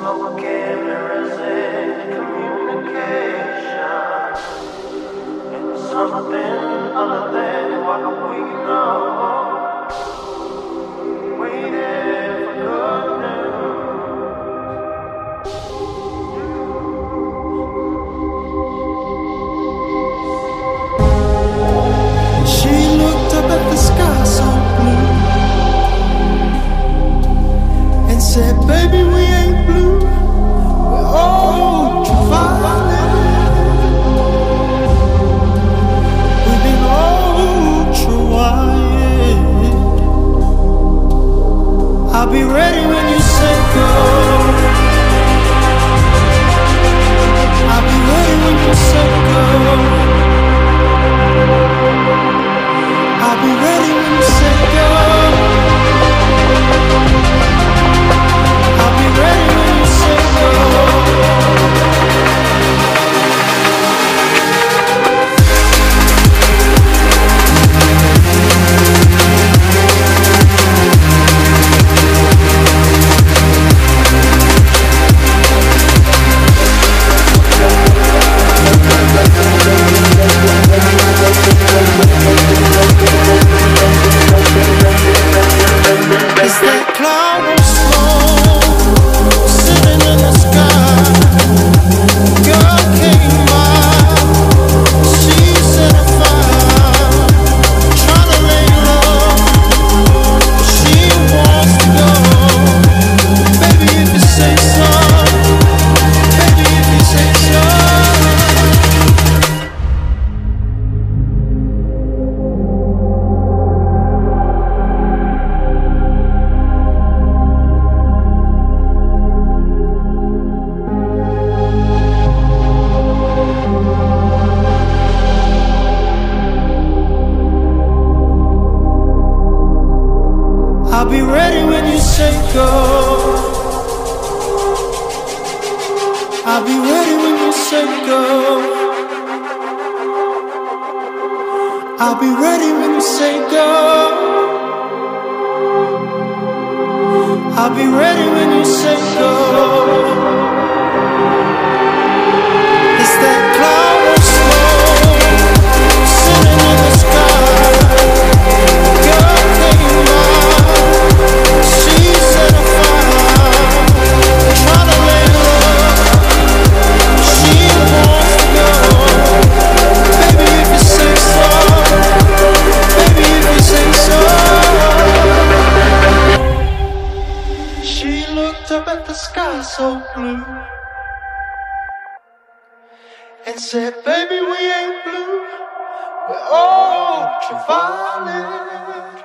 Smoking mirrors in communication. It's something other than what we know. Waiting for good news. She looked up at the sky so blue and said, baby, we ain't blue, we're ultraviolet. We've been ultra-wired. I'll be ready when you say go. I'll be ready when you say go. I'll be ready when you say go. I'll be ready when you say go. Is that cloud of smoke sitting in the sky? Girl came by, she set a fire, trying to lay low. She wants to go. Baby, if you say so. Baby, if you say so. I'll be ready when you say go. I'll be ready when you say go. I'll be ready when you say go. I'll be ready when you say go. It's that cloud of smoke sitting in the sky. Girl came by. She set a fire, trying to lay low. She wants to go. Baby, if you say so. Baby, if you say so. She looked up at the sky so blue and said, baby, we ain't blue, we're ultraviolet.